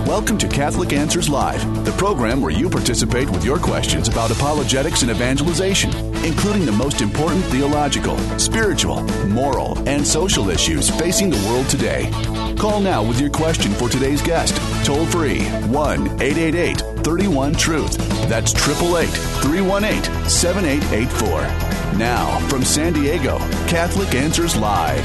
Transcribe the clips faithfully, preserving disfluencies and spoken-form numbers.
Welcome to Catholic Answers Live, the program where you participate with your questions about apologetics and evangelization, including the most important theological, spiritual, moral, and social issues facing the world today. Call now with your question for today's guest. Toll free, one eight eight eight, three one, truth. That's eight eight eight, three one eight, seven eight eight four. Now, from San Diego, Catholic Answers Live.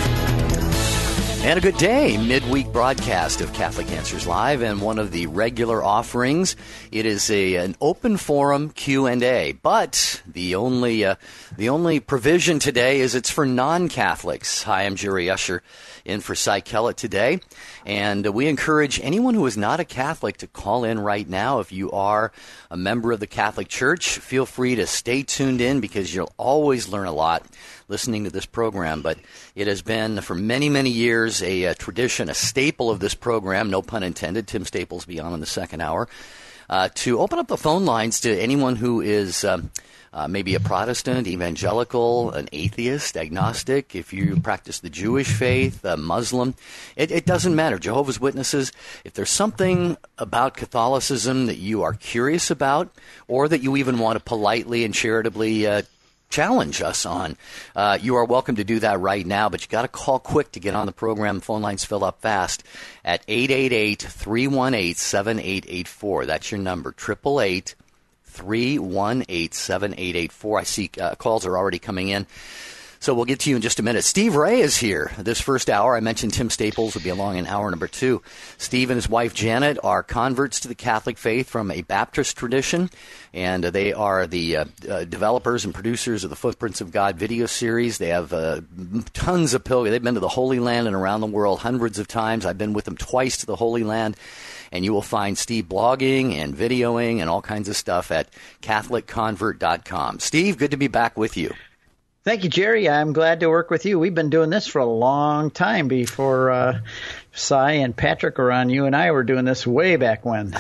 And a good day, midweek broadcast of Catholic Answers Live, and one of the regular offerings. It is a an open forum Q and A, but the only uh, the only provision today is it's for non-Catholics. Hi, I'm Jerry Usher, in for Cy Kellett today, and uh, we encourage anyone who is not a Catholic to call in right now. If you are a member of the Catholic Church, feel free to stay tuned in because you'll always learn a lot listening to this program. But it has been for many, many years a, a tradition, a staple of this program, no pun intended. Tim Staples be on in the second hour, uh, to open up the phone lines to anyone who is um, uh, maybe a Protestant, evangelical, an atheist, agnostic, if you practice the Jewish faith, a Muslim. It, it doesn't matter. Jehovah's Witnesses, if there's something about Catholicism that you are curious about, or that you even want to politely and charitably uh, challenge us on, uh, you are welcome to do that right now, but you got to call quick to get on the program. Phone lines fill up fast at eight eight eight, three one eight, seven eight eight four. That's your number, eight eight eight, three one eight, seven eight eight four. I see uh, calls are already coming in, so we'll get to you in just a minute. Steve Ray is here this first hour. I mentioned Tim Staples will be along in hour number two. Steve and his wife Janet are converts to the Catholic faith from a Baptist tradition, and uh, they are the uh, uh, developers and producers of the Footprints of God video series. They have uh, tons of pilgrims. They've been to the Holy Land and around the world hundreds of times. I've been with them twice to the Holy Land, and you will find Steve blogging and videoing and all kinds of stuff at Catholic Convert dot com. Steve, good to be back with you. Thank you, Jerry. I'm glad to work with you. We've been doing this for a long time before uh, Cy and Patrick were on. You and I were doing this way back when.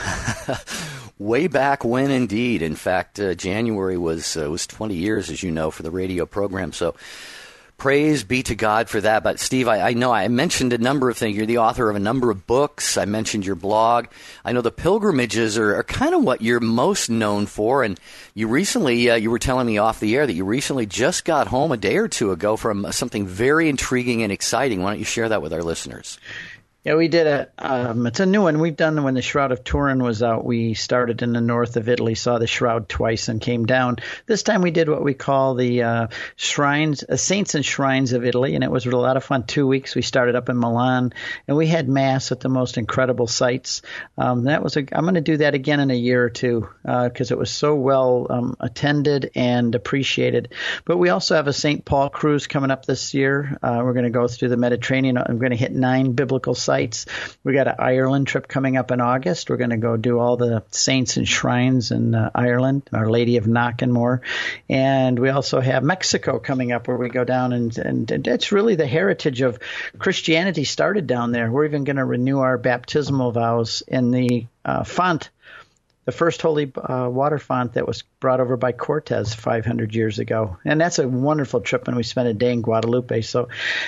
Way back when, indeed. In fact, uh, January was uh, was twenty years, as you know, for the radio program. So praise be to God for that. But, Steve, I, I know I mentioned a number of things. You're the author of a number of books. I mentioned your blog. I know the pilgrimages are, are kind of what you're most known for. And you recently, uh, you were telling me off the air that you recently just got home a day or two ago from something very intriguing and exciting. Why don't you share that with our listeners? Yeah, we did a, um, it's a new one. We've done when the Shroud of Turin was out. We started in the north of Italy, saw the Shroud twice and came down. This time we did what we call the uh, shrines, uh, Saints and Shrines of Italy, and it was a lot of fun. Two weeks we started up in Milan, and we had Mass at the most incredible sites. Um, that was a, I'm going to do that again in a year or two because uh, it was so well um, attended and appreciated. But we also have a Saint Paul cruise coming up this year. Uh, we're going to go through the Mediterranean. I'm going to hit nine biblical sites. Sites. We got an Ireland trip coming up in August. We're going to go do all the saints and shrines in uh, Ireland, Our Lady of Knock-and-More. And we also have Mexico coming up where we go down, and, and, and it's really the heritage of Christianity started down there. We're even going to renew our baptismal vows in the uh, font, the first holy uh, water font that was brought over by Cortez five hundred years ago. And that's a wonderful trip, and we spent a day in Guadalupe. So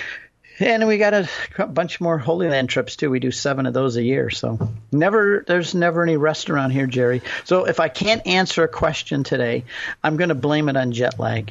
And we got a bunch more Holy Land trips, too. We do seven of those a year. So never, there's never any rest around here, Jerry. So if I can't answer a question today, I'm going to blame it on jet lag.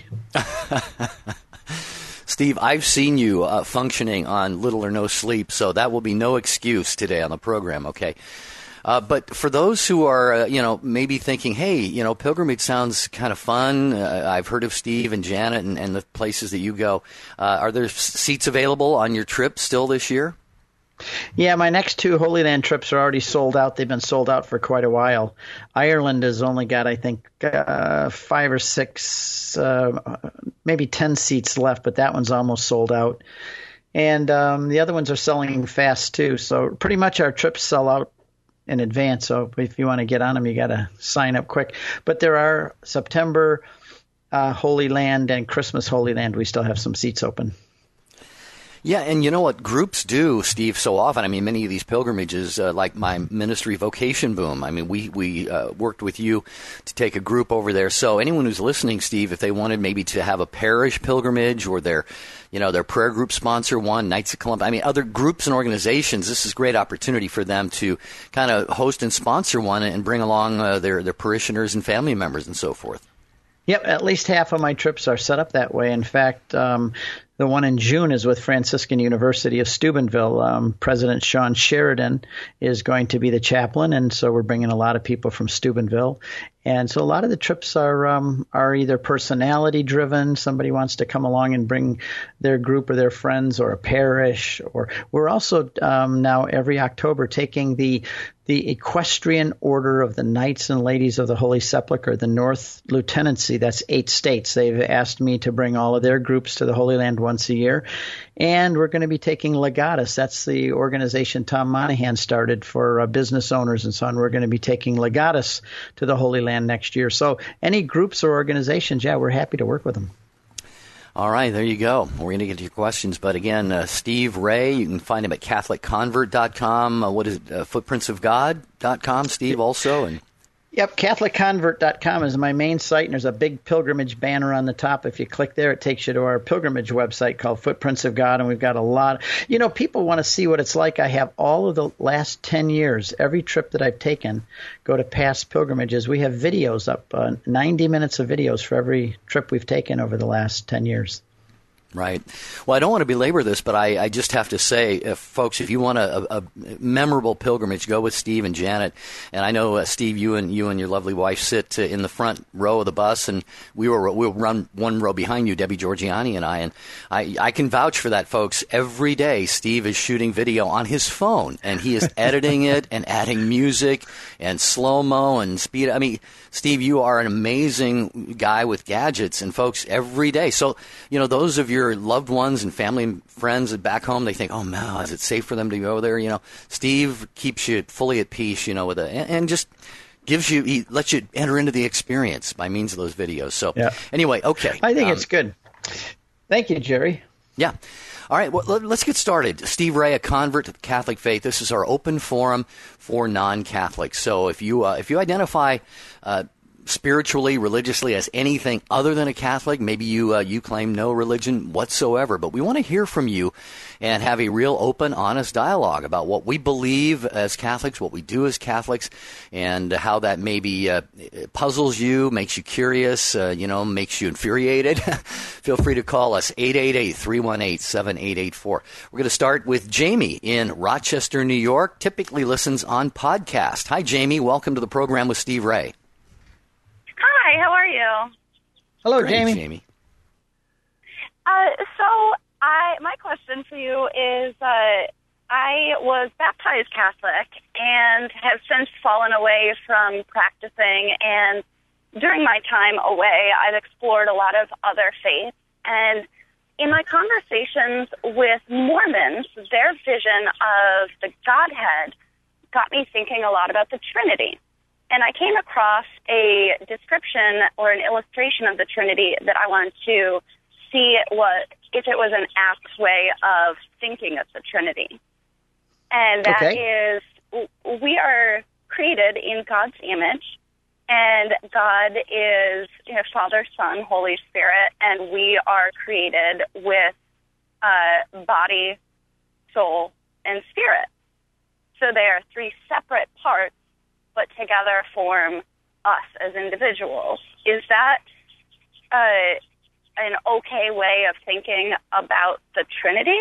Steve, I've seen you uh, functioning on little or no sleep, so that will be no excuse today on the program, okay? Uh, but for those who are, uh, you know, maybe thinking, hey, you know, pilgrimage sounds kind of fun. Uh, I've heard of Steve and Janet and, and the places that you go. Uh, are there seats available on your trip still this year? Yeah, my next two Holy Land trips are already sold out. They've been sold out for quite a while. Ireland has only got, I think, uh, five or six, uh, maybe ten seats left, but that one's almost sold out. And um, the other ones are selling fast, too. So pretty much our trips sell out in advance. So if you want to get on them, you got to sign up quick. But there are September uh, Holy Land and Christmas Holy Land. We still have some seats open. Yeah, and you know what groups do, Steve, so often. I mean, many of these pilgrimages, uh, like my ministry Vocation Boom, I mean, we, we uh, worked with you to take a group over there. So anyone who's listening, Steve, if they wanted maybe to have a parish pilgrimage or their, you know, their prayer group sponsor one, Knights of Columbus, I mean, other groups and organizations, this is a great opportunity for them to kind of host and sponsor one and bring along uh, their, their parishioners and family members and so forth. Yep, at least half of my trips are set up that way. In fact, um, the one in June is with Franciscan University of Steubenville. Um, President Sean Sheridan is going to be the chaplain, and so we're bringing a lot of people from Steubenville. And so a lot of the trips are um, are either personality driven. Somebody wants to come along and bring their group or their friends or a parish. Or we're also um, now every October taking the the Equestrian Order of the Knights and Ladies of the Holy Sepulchre, the North Lieutenancy. That's eight states. They've asked me to bring all of their groups to the Holy Land once a year. And we're going to be taking Legatus. That's the organization Tom Monahan started for uh, business owners and so on. We're going to be taking Legatus to the Holy Land next year. So any groups or organizations, yeah, we're happy to work with them. All right, there you go. We're going to get to your questions. But again, uh, Steve Ray, you can find him at Catholic Convert dot com. Uh, what is it, uh, footprints of god dot com, Steve, also? And Yep, Catholic Convert dot com is my main site, and there's a big pilgrimage banner on the top. If you click there, it takes you to our pilgrimage website called Footprints of God, and we've got a lot. You know, people want to see what it's like. I have all of the last ten years, every trip that I've taken, go to past pilgrimages. We have videos up, uh, ninety minutes of videos for every trip we've taken over the last ten years. Right. Well, I don't want to belabor this, but I, I just have to say, if, folks, if you want a, a memorable pilgrimage, go with Steve and Janet. And I know, uh, Steve, you and you and your lovely wife sit uh, in the front row of the bus, and we were we'll run one row behind you, Debbie Georgiani and I. And I, I can vouch for that, folks. Every day, Steve is shooting video on his phone, and he is editing it and adding music and slow-mo and speed. I mean, Steve, you are an amazing guy with gadgets, and folks, every day. So, you know, those of your loved ones and family and friends back home, they think, oh, man, is it safe for them to go there? You know, Steve keeps you fully at peace, you know, with a, and, and just gives you, he lets you enter into the experience by means of those videos. So yeah. Anyway, okay. I think um, it's good. Thank you, Jerry. Yeah. All right, well, let's get started. Steve Ray, a convert to the Catholic faith. This is our open forum for non-Catholics. So if you uh, if you identify uh, spiritually, religiously as anything other than a Catholic, maybe you uh, you claim no religion whatsoever, but we want to hear from you and have a real open, honest dialogue about what we believe as Catholics, what we do as Catholics, and how that maybe uh, puzzles you, makes you curious, uh, you know, makes you infuriated. Feel free to call us, eight eight eight, three one eight, seven eight eight four. We're going to start with Jamie in Rochester, New York, typically listens on podcast. Hi, Jamie. Welcome to the program with Steve Ray. Hi, how are you? Hello, Great, Jamie. Jamie. Uh, so, I my question for you is, uh, I was baptized Catholic and have since fallen away from practicing. And during my time away, I've explored a lot of other faiths. And in my conversations with Mormons, their vision of the Godhead got me thinking a lot about the Trinity. And I came across a description or an illustration of the Trinity that I wanted to see what if it was an apt way of thinking of the Trinity. And that okay. is, we are created in God's image, and God is, you know, Father, Son, Holy Spirit, and we are created with uh, body, soul, and spirit. So they are three separate parts, but together form us as individuals. Is that uh, an okay way of thinking about the Trinity?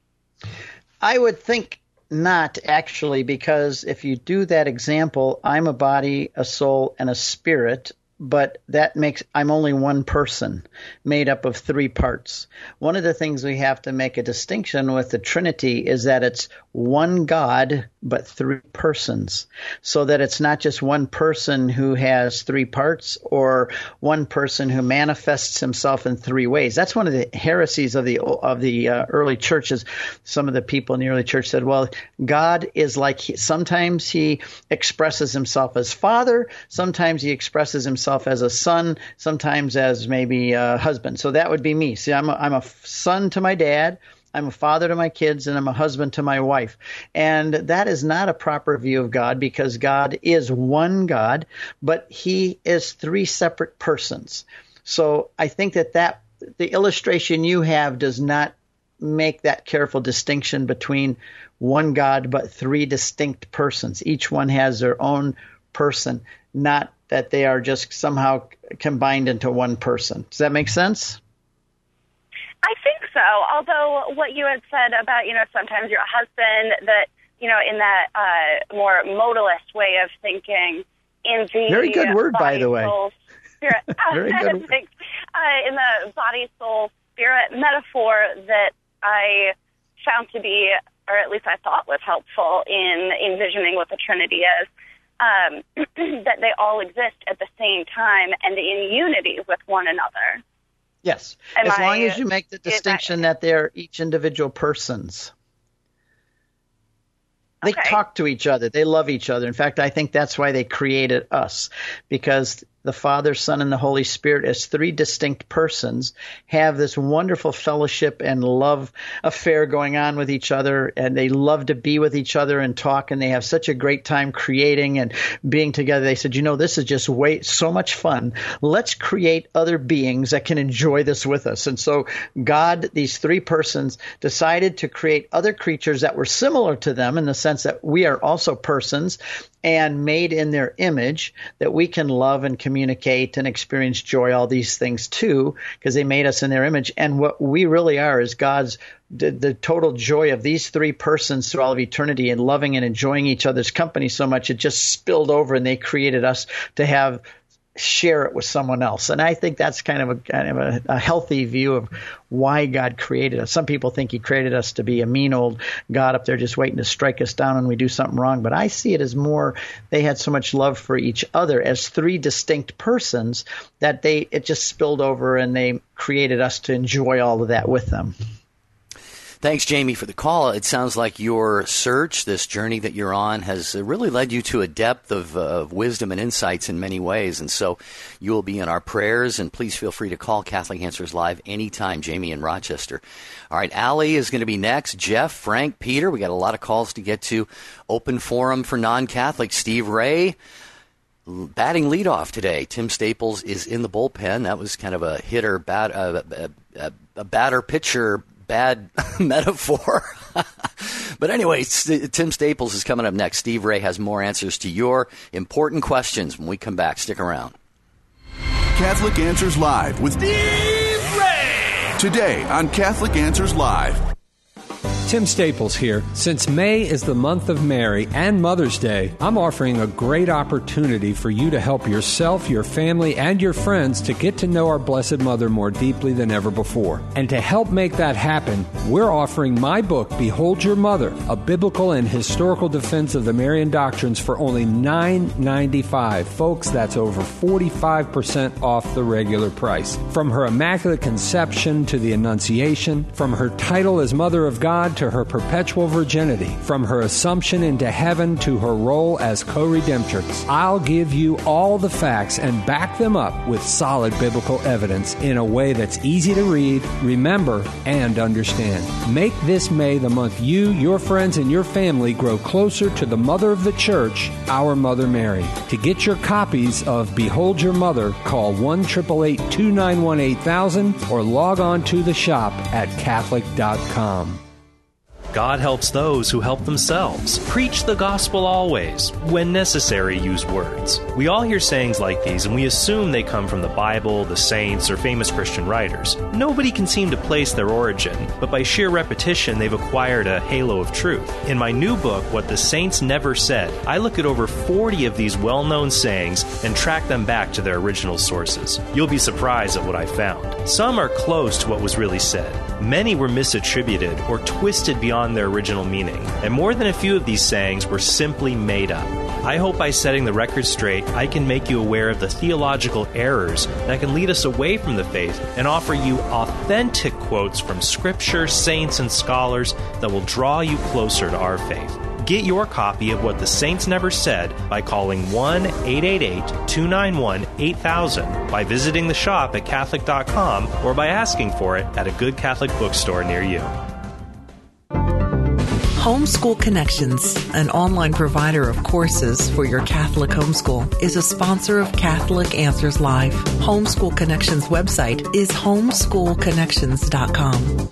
I would think not, actually, because if you do that example, I'm a body, a soul, and a spirit, but that makes I'm only one person made up of three parts. One of the things we have to make a distinction with the Trinity is that it's one God, but three persons, so that it's not just one person who has three parts or one person who manifests himself in three ways. That's one of the heresies of the of the uh, early churches. Some of the people in the early church said, well, God is like, he, sometimes he expresses himself as Father, sometimes he expresses himself as a son, sometimes as maybe a husband. So that would be me. See, I'm a, I'm a son to my dad, I'm a father to my kids, and I'm a husband to my wife. And that is not a proper view of God, because God is one God, but he is three separate persons. So I think that, that the illustration you have does not make that careful distinction between one God but three distinct persons. Each one has their own person, not that they are just somehow combined into one person. Does that make sense? I think so. Although what you had said about, you know, sometimes your husband, that, you know, in that uh, more modalist way of thinking, in the very good word, body, by the way. Soul, spirit, very good. Thanks. Uh, in the body, soul, spirit metaphor that I found to be, or at least I thought was helpful in envisioning what the Trinity is, um, that they all exist at the same time and in unity with one another. Yes, Am as I, long as you make the distinction that, that they're each individual persons. They okay. talk to each other. They love each other. In fact, I think that's why they created us, because the Father, Son, and the Holy Spirit, as three distinct persons, have this wonderful fellowship and love affair going on with each other, and they love to be with each other and talk, and they have such a great time creating and being together. They said, you know, this is just way so much fun. Let's create other beings that can enjoy this with us. And so God, these three persons, decided to create other creatures that were similar to them in the sense that we are also persons and made in their image, that we can love and communicate and experience joy, all these things too, because they made us in their image. And what we really are is God's, the, the total joy of these three persons through all of eternity, and loving and enjoying each other's company so much it just spilled over, and they created us to have share it with someone else. And I think that's kind of a kind of a, a healthy view of why God created us. Some people think he created us to be a mean old God up there just waiting to strike us down when we do something wrong. But I see it as more, they had so much love for each other as three distinct persons that they it just spilled over, and they created us to enjoy all of that with them. Thanks, Jamie, for the call. It sounds like your search, this journey that you're on, has really led you to a depth of, uh, of wisdom and insights in many ways. And so you will be in our prayers, and please feel free to call Catholic Answers Live anytime, Jamie in Rochester. All right, Allie is going to be next. Jeff, Frank, Peter, we got a lot of calls to get to. Open forum for non-Catholics. Steve Ray batting leadoff today. Tim Staples is in the bullpen. That was kind of a hitter, bat, uh, a, a, a batter pitcher bad metaphor. But anyway, Tim Staples is coming up next. Steve Ray has more answers to your important questions when we come back. Stick around. Catholic Answers Live with Steve Ray. Today on Catholic Answers Live. Tim Staples here. Since May is the month of Mary and Mother's Day, I'm offering a great opportunity for you to help yourself, your family, and your friends to get to know our Blessed Mother more deeply than ever before. And to help make that happen, we're offering my book, Behold Your Mother, a biblical and historical defense of the Marian doctrines, for only nine dollars and ninety-five cents. Folks, that's over forty-five percent off the regular price. From her Immaculate Conception to the Annunciation, from her title as Mother of God to her perpetual virginity, from her assumption into heaven to her role as co-redemptrix, I'll give you all the facts and back them up with solid biblical evidence in a way that's easy to read, remember, and understand. Make this May the month you, your friends, and your family grow closer to the Mother of the Church, our Mother Mary. To get your copies of Behold Your Mother, call one eight eight eight, two nine one, eight thousand or log on to the shop at Catholic dot com. God helps those who help themselves. Preach the gospel always. When necessary, use words. We all hear sayings like these, and we assume they come from the Bible, the saints, or famous Christian writers. Nobody can seem to place their origin, but by sheer repetition, they've acquired a halo of truth. In my new book, What the Saints Never Said, I look at over forty of these well-known sayings and track them back to their original sources. You'll be surprised at what I found. Some are close to what was really said. Many were misattributed or twisted beyond their original meaning, and more than a few of these sayings were simply made up. I hope by setting the record straight, I can make you aware of the theological errors that can lead us away from the faith and offer you authentic quotes from Scripture, saints, and scholars that will draw you closer to our faith. Get your copy of What the Saints Never Said by calling one eight eight eight, two nine one, eight thousand, by visiting the shop at Catholic dot com, or by asking for it at a good Catholic bookstore near you. Homeschool Connections, an online provider of courses for your Catholic homeschool, is a sponsor of Catholic Answers Live. Homeschool Connections website is homeschool connections dot com.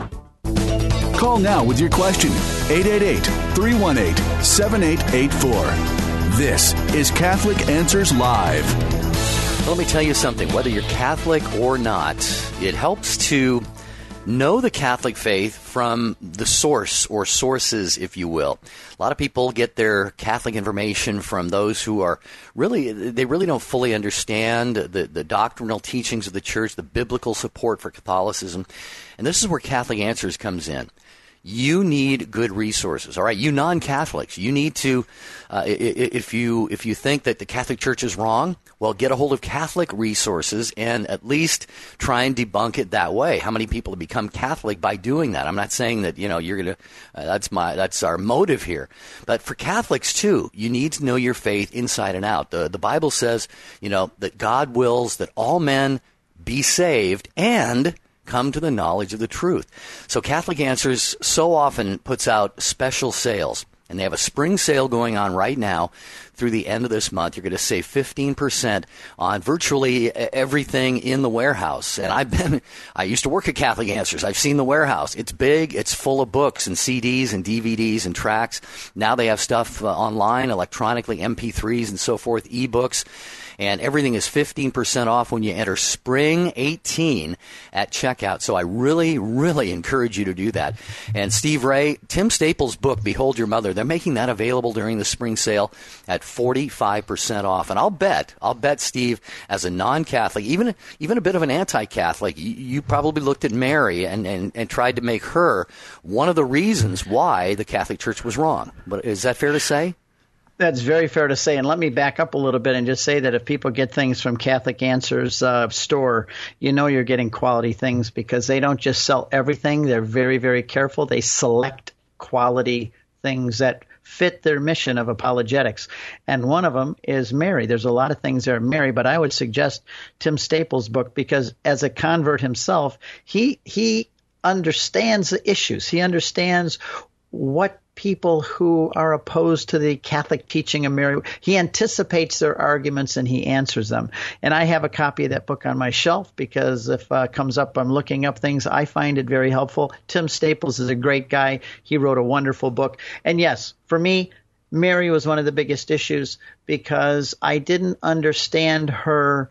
Call now with your question, eight eight eight, three one eight, seven eight eight four. This is Catholic Answers Live. Let me tell you something. Whether you're Catholic or not, it helps to know the Catholic faith from the source or sources, if you will. A lot of people get their Catholic information from those who are really, they really don't fully understand the, the doctrinal teachings of the church, the biblical support for Catholicism. And this is where Catholic Answers comes in. You need good resources, all right? You non-Catholics, you need to, uh, if you if you think that the Catholic Church is wrong, well, get a hold of Catholic resources and at least try and debunk it that way. How many people have become Catholic by doing that? I'm not saying that, you know, you're going to, uh, that's my, that's our motive here. But for Catholics, too, you need to know your faith inside and out. The, the Bible says, you know, that God wills that all men be saved and come to the knowledge of the truth. So Catholic Answers so often puts out special sales, and they have a spring sale going on right now through the end of this month. You're going to save fifteen percent on virtually everything in the warehouse. And I've been, I used to work at Catholic Answers. I've seen the warehouse. It's big. It's full of books and C Ds and D V Ds and tracks. Now they have stuff uh, online, electronically, M P threes and so forth, ebooks. And everything is fifteen percent off when you enter Spring eighteen at checkout. So I really, really encourage you to do that. And Steve Ray, Tim Staples' book, Behold Your Mother, they're making that available during the spring sale at forty-five percent off. And I'll bet, I'll bet, Steve, as a non-Catholic, even even a bit of an anti-Catholic, you, you probably looked at Mary and, and, and tried to make her one of the reasons why the Catholic Church was wrong. But is that fair to say? That's very fair to say. And let me back up a little bit and just say that if people get things from Catholic Answers uh, store, you know you're getting quality things because they don't just sell everything. They're very, very careful. They select quality things that fit their mission of apologetics. And one of them is Mary. There's a lot of things that are Mary, but I would suggest Tim Staples' book because as a convert himself, he he understands the issues. He understands what people who are opposed to the Catholic teaching of Mary, he anticipates their arguments and he answers them. And I have a copy of that book on my shelf because if uh, it comes up, I'm looking up things. I find it very helpful. Tim Staples is a great guy. He wrote a wonderful book. And yes, for me, Mary was one of the biggest issues because I didn't understand her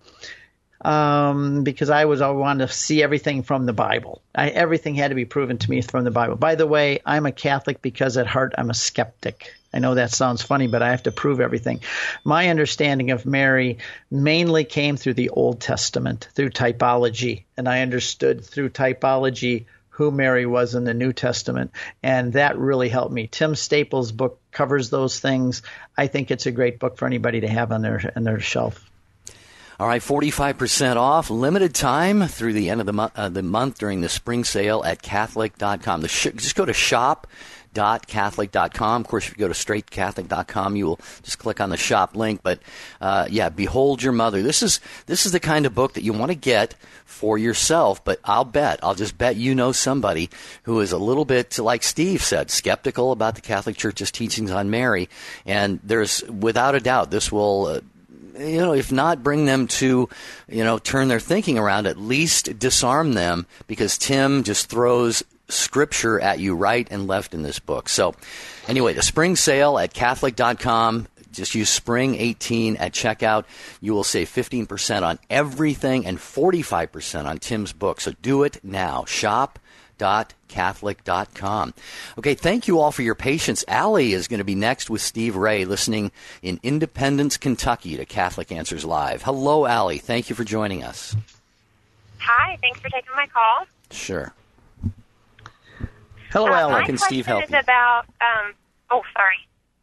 Um, because I was I wanted to see everything from the Bible. I, everything had to be proven to me from the Bible. By the way, I'm a Catholic because at heart I'm a skeptic. I know that sounds funny, but I have to prove everything. My understanding of Mary mainly came through the Old Testament, through typology, and I understood through typology who Mary was in the New Testament, and that really helped me. Tim Staples' book covers those things. I think it's a great book for anybody to have on their on their shelf. All right, forty-five percent off, limited time through the end of the, mo- uh, the month during the spring sale at Catholic dot com. The sh- just go to shop dot Catholic dot com. Of course, if you go to straight Catholic dot com, you will just click on the shop link. But, uh, yeah, Behold Your Mother. This is this is the kind of book that you want to get for yourself. But I'll bet, I'll just bet you know somebody who is a little bit, like Steve said, skeptical about the Catholic Church's teachings on Mary. And there's, without a doubt, this will... Uh, you know, if not bring them to, you know, turn their thinking around, at least disarm them because Tim just throws scripture at you right and left in this book. So anyway, the spring sale at Catholic dot com. Just use Spring eighteen at checkout. You will save fifteen percent on everything and forty-five percent on Tim's book. So do it now. Shop dot Catholic dot com. Okay, thank you all for your patience. Allie is going to be next with Steve Ray, listening in Independence, Kentucky to Catholic Answers Live. Hello, Allie. Thank you for joining us. Hi, thanks for taking my call. Sure. Hello, uh, Allie. My How can Steve question help is you? about, um, oh, sorry.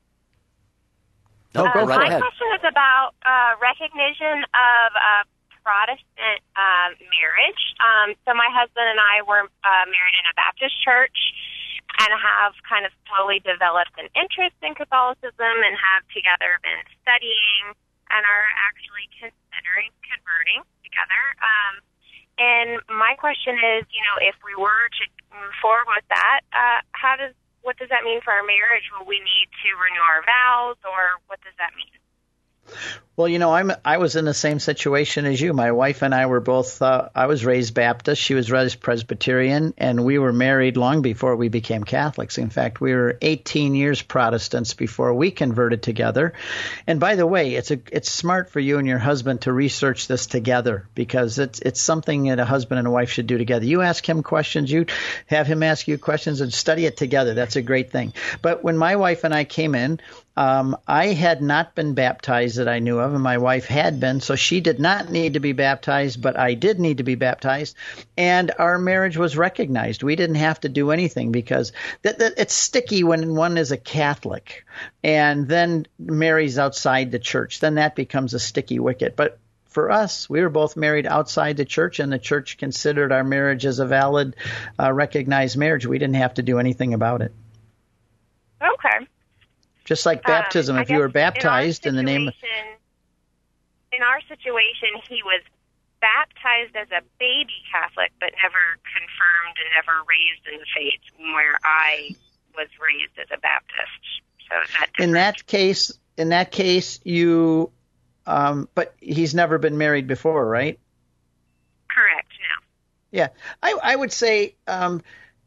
No, uh, go right my ahead. My question is about uh, recognition of uh, Protestant uh, marriage. Um, so my husband and I were uh, married in a Baptist church and have kind of slowly developed an interest in Catholicism and have together been studying and are actually considering converting together. Um, and my question is, you know, if we were to move forward with that, uh, how does what does that mean for our marriage? Will we need to renew our vows, or what does that mean? Well, you know, I'm I was in the same situation as you. My wife and I were both. Uh, I was raised Baptist. She was raised Presbyterian, and we were married long before we became Catholics. In fact, we were eighteen years Protestants before we converted together. And by the way, it's a it's smart for you and your husband to research this together, because it's it's something that a husband and a wife should do together. You ask him questions, you have him ask you questions, and study it together. That's a great thing. But when my wife and I came in, Um, I had not been baptized that I knew of, and my wife had been, so she did not need to be baptized, but I did need to be baptized, and our marriage was recognized. We didn't have to do anything, because that, that, it's sticky when one is a Catholic and then marries outside the church. Then that becomes a sticky wicket. But for us, we were both married outside the church, and the church considered our marriage as a valid, uh, recognized marriage. We didn't have to do anything about it. Okay. Just like baptism, um, if you were baptized in, in the name of... In our situation, he was baptized as a baby Catholic, but never confirmed and never raised in the faith, where I was raised as a Baptist. So is that different? In that case, in that case, you... Um, but he's never been married before, right? Correct, no. Yeah. I, I would say... Um,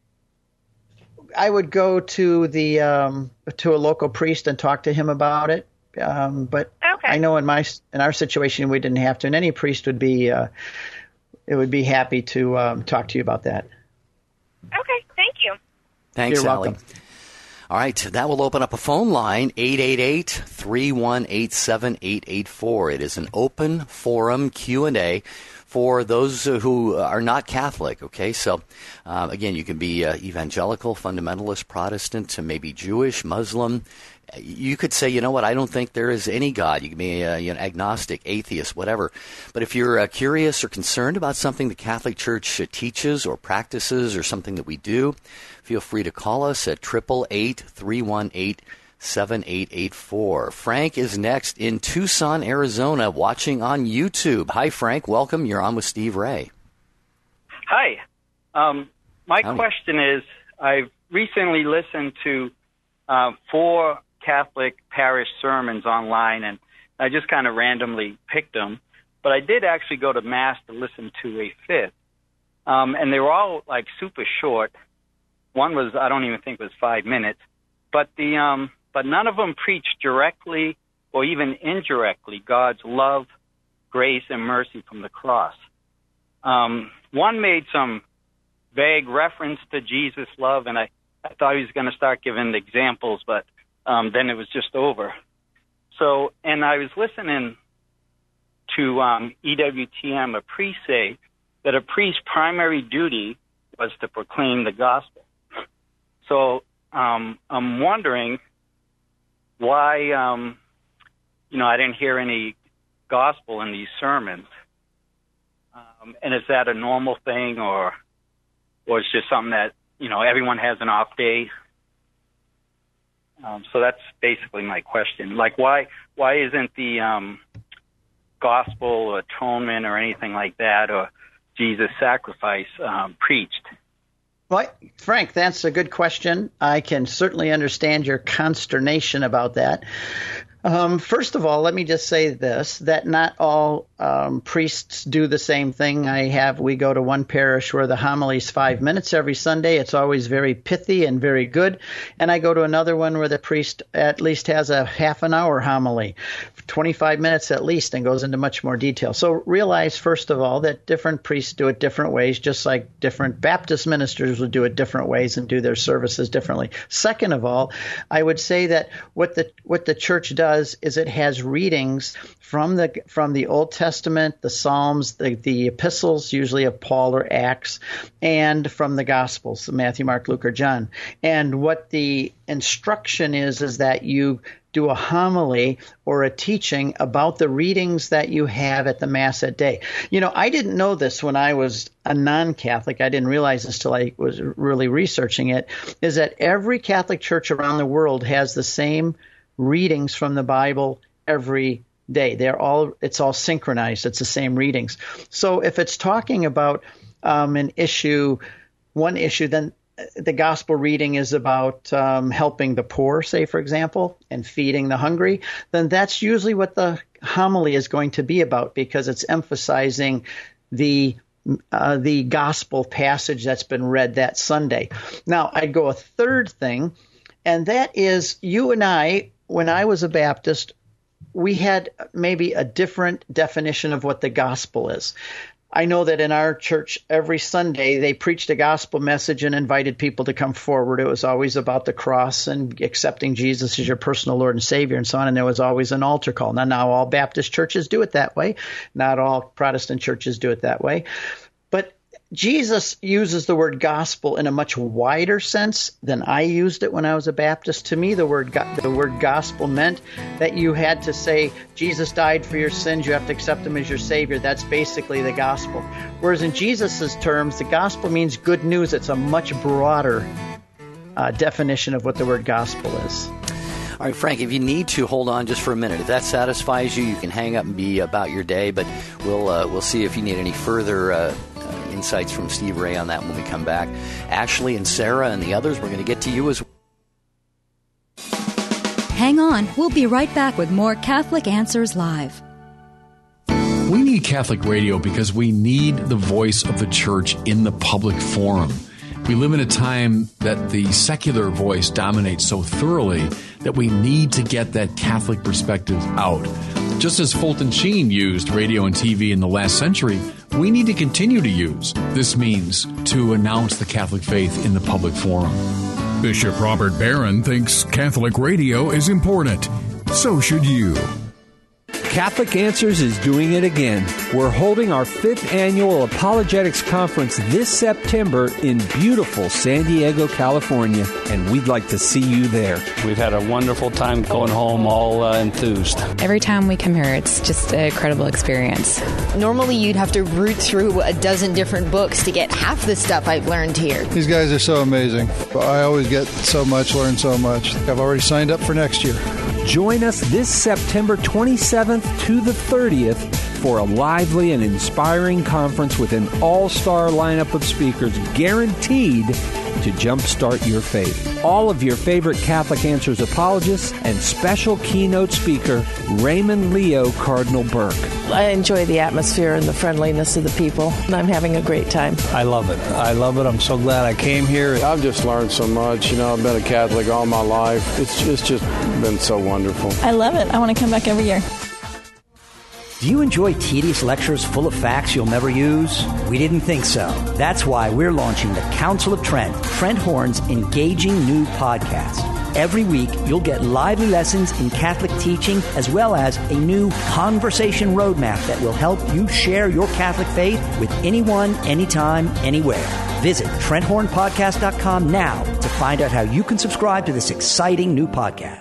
I would go to the um, to a local priest and talk to him about it. Um, but okay. I know in my in our situation we didn't have to, and any priest would be uh, it would be happy to um, talk to you about that. Okay, thank you. Thanks, You're Sally. welcome. All right, that will open up a phone line, eight eight eight, three one eight, seven eight eight four. It is an open forum Q and A for those who are not Catholic, okay? So, uh, again, you can be uh, evangelical, fundamentalist, Protestant, maybe Jewish, Muslim. You could say, you know what, I don't think there is any God. You can be uh, you know, agnostic, atheist, whatever. But if you're uh, curious or concerned about something the Catholic Church uh, teaches or practices or something that we do, feel free to call us at eight eight eight, three one eight, seven eight eight four. Frank is next in Tucson, Arizona, watching on YouTube. Hi, Frank. Welcome. You're on with Steve Ray. Hi. Um, my Howdy. question is, I've recently listened to uh, four Catholic parish sermons online, and I just kind of randomly picked them. But I did actually go to Mass to listen to a fifth. Um, and they were all, like, super short. One was, I don't even think was five minutes. But the um, but none of them preached directly or even indirectly God's love, grace, and mercy from the cross. Um, one made some vague reference to Jesus' love, and I, I thought he was going to start giving examples, but um, then it was just over. So, and I was listening to um, E W T M, a priest, say that a priest's primary duty was to proclaim the gospel. So um, I'm wondering why, um, you know, I didn't hear any gospel in these sermons. Um, and is that a normal thing, or or it's just something that, you know, everyone has an off day? Um, so that's basically my question. Like, why why isn't the um, gospel or atonement or anything like that, or Jesus' sacrifice um, preached? Well, Frank, that's a good question. I can certainly understand your consternation about that. Um, first of all, let me just say this, that not all um, priests do the same thing. I have, we go to one parish where the homily is five minutes every Sunday. It's always very pithy and very good. And I go to another one where the priest at least has a half an hour homily, twenty-five minutes at least, and goes into much more detail. So realize, first of all, that different priests do it different ways, just like different Baptist ministers would do it different ways and do their services differently. Second of all, I would say that what the what the church does is it has readings from the from the Old Testament, the Psalms, the, the epistles, usually of Paul or Acts, and from the Gospels, Matthew, Mark, Luke, or John. And what the instruction is, is that you do a homily or a teaching about the readings that you have at the Mass that day. You know, I didn't know this when I was a non-Catholic. I didn't realize this till I was really researching it, is that every Catholic church around the world has the same readings from the Bible every day. They're all, it's all synchronized. It's the same readings. So if it's talking about um, an issue, one issue, then the gospel reading is about um, helping the poor, say, for example, and feeding the hungry, then that's usually what the homily is going to be about, because it's emphasizing the uh, the gospel passage that's been read that Sunday. Now, I'd go a third thing, and that is you and I, when I was a Baptist, we had maybe a different definition of what the gospel is. I know that in our church, every Sunday, they preached a gospel message and invited people to come forward. It was always about the cross and accepting Jesus as your personal Lord and Savior and so on. And there was always an altar call. Now, now all Baptist churches do it that way. Not all Protestant churches do it that way. But Jesus uses the word gospel in a much wider sense than I used it when I was a Baptist. To me, the word go- the word gospel meant that you had to say, Jesus died for your sins, you have to accept him as your Savior. That's basically the gospel. Whereas in Jesus' terms, the gospel means good news. It's a much broader uh, definition of what the word gospel is. All right, Frank, if you need to, hold on just for a minute. If that satisfies you, you can hang up and be about your day, but we'll uh, we'll see if you need any further uh, uh, insights from Steve Ray on that when we come back. Ashley and Sarah and the others, we're going to get to you as well. Hang on. We'll be right back with more Catholic Answers Live. We need Catholic radio because we need the voice of the church in the public forum. We live in a time that the secular voice dominates so thoroughly that we need to get that Catholic perspective out. Just as Fulton Sheen used radio and T V in the last century, we need to continue to use this means to announce the Catholic faith in the public forum. Bishop Robert Barron thinks Catholic radio is important. So should you. Catholic Answers is doing it again. We're holding our fifth annual Apologetics Conference this September in beautiful San Diego, California, and we'd like to see you there. We've had a wonderful time going home all uh, enthused. Every time we come here, it's just an incredible experience. Normally, you'd have to root through a dozen different books to get half the stuff I've learned here. These guys are so amazing. I always get so much, learn so much. I've already signed up for next year. Join us this September twenty-seventh to the thirtieth for a lively and inspiring conference with an all-star lineup of speakers guaranteed to jumpstart your faith. All of your favorite Catholic Answers apologists and special keynote speaker Raymond Leo Cardinal Burke. I enjoy the atmosphere and the friendliness of the people, and I'm having a great time. I love it. I love it. I'm so glad I came here. I've just learned so much. You know, I've been a Catholic all my life. It's, it's just been so wonderful. I love it. I want to come back every year. Do you enjoy tedious lectures full of facts you'll never use? We didn't think so. That's why we're launching the Council of Trent, Trent Horn's engaging new podcast. Every week, you'll get lively lessons in Catholic teaching, as well as a new conversation roadmap that will help you share your Catholic faith with anyone, anytime, anywhere. Visit Trent Horn Podcast dot com now to find out how you can subscribe to this exciting new podcast.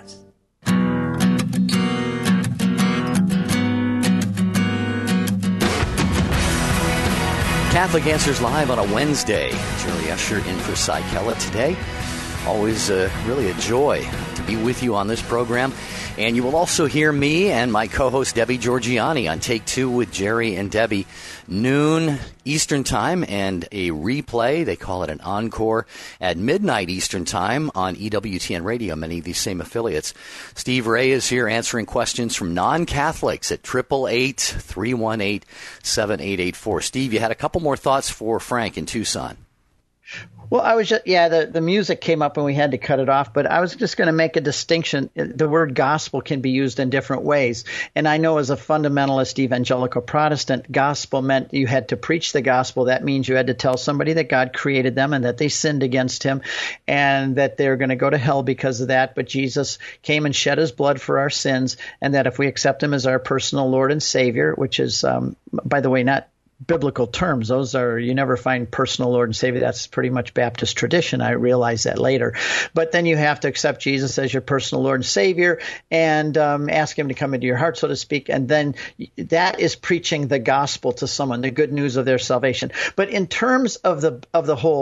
Catholic Answers Live on a Wednesday. Jerry Usher in for Cy Kellett today. Always uh, really a joy to be with you on this program. And you will also hear me and my co-host Debbie Georgiani on Take Two with Jerry and Debbie, noon Eastern Time, and a replay, they call it an encore, at midnight Eastern Time on E W T N Radio, many of these same affiliates. Steve Ray is here answering questions from non-Catholics at eight eight eight, three one eight, seven eight eight four. Steve, you had a couple more thoughts for Frank in Tucson. Well, I was just, yeah, the, the music came up and we had to cut it off, but I was just going to make a distinction. The word gospel can be used in different ways. And I know as a fundamentalist evangelical Protestant, gospel meant you had to preach the gospel. That means you had to tell somebody that God created them and that they sinned against him and that they're going to go to hell because of that. But Jesus came and shed his blood for our sins, and that if we accept him as our personal Lord and Savior, which is, um, by the way, not biblical terms. Those are, you never find personal Lord and Savior. That's pretty much Baptist tradition. I realized that later. But then you have to accept Jesus as your personal Lord and Savior and um, ask him to come into your heart, so to speak. And then that is preaching the gospel to someone, the good news of their salvation. But in terms of the of the whole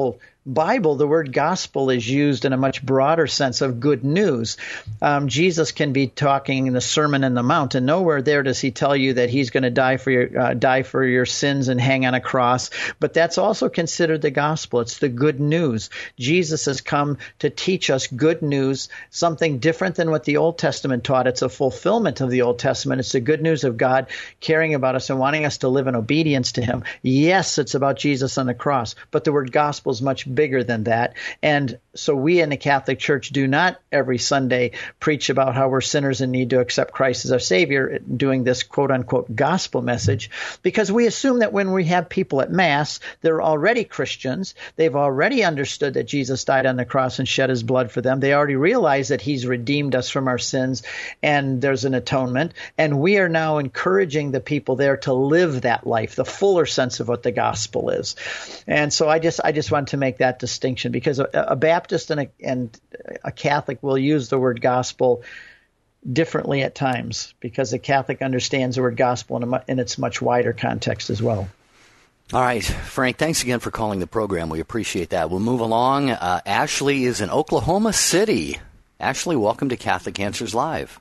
Bible, the word gospel is used in a much broader sense of good news. Um, Jesus can be talking in the Sermon on the Mount, and nowhere there does he tell you that he's going to die for your uh, die for your sins and hang on a cross. But that's also considered the gospel. It's the good news. Jesus has come to teach us good news, something different than what the Old Testament taught. It's a fulfillment of the Old Testament. It's the good news of God caring about us and wanting us to live in obedience to him. Yes, it's about Jesus on the cross, but the word gospel is much bigger than that. And so we in the Catholic Church do not every Sunday preach about how we're sinners and need to accept Christ as our Savior, doing this quote-unquote gospel message, because we assume that when we have people at Mass, they're already Christians. They've already understood that Jesus died on the cross and shed his blood for them. They already realize that he's redeemed us from our sins and there's an atonement. And we are now encouraging the people there to live that life, the fuller sense of what the gospel is. And so I just I just want to make that distinction, because a, a Baptist and a, and a Catholic will use the word gospel differently at times, because the Catholic understands the word gospel in, a, in its much wider context as well. All right, Frank, thanks again for calling the program. We appreciate that. We'll move along. Uh, Ashley is in Oklahoma City. Ashley, welcome to Catholic Answers Live.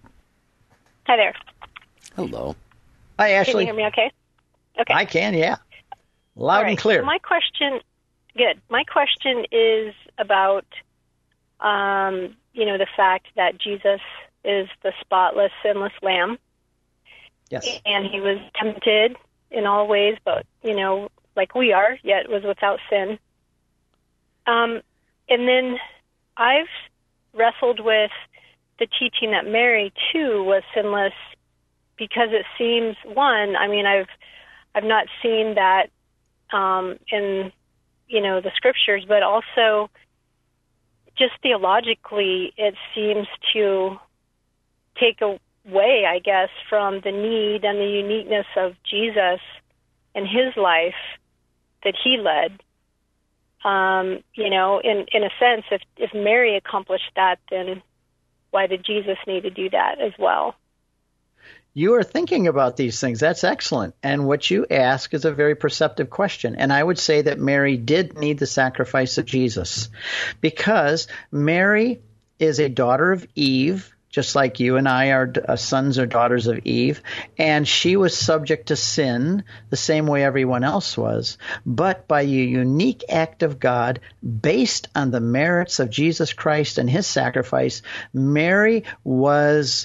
Hi there. Hello. Hi, Ashley. Can you hear me okay? Okay. I can, yeah. Loud All right, and clear. So my question, good. My question is about, um, you know, the fact that Jesus is the spotless, sinless Lamb. Yes. And he was tempted in all ways, but, you know, like we are, yet was without sin. Um, and then I've wrestled with the teaching that Mary, too, was sinless, because it seems, one, I mean, I've I've not seen that um, in, you know, the scriptures, but also just theologically, it seems to take away, I guess, from the need and the uniqueness of Jesus and his life that he led. Um, you know, in, in a sense, if, if Mary accomplished that, then why did Jesus need to do that as well? You are thinking about these things. That's excellent. And what you ask is a very perceptive question. And I would say that Mary did need the sacrifice of Jesus, because Mary is a daughter of Eve, just like you and I are uh, sons or daughters of Eve, and she was subject to sin the same way everyone else was. But by a unique act of God, based on the merits of Jesus Christ and his sacrifice, Mary was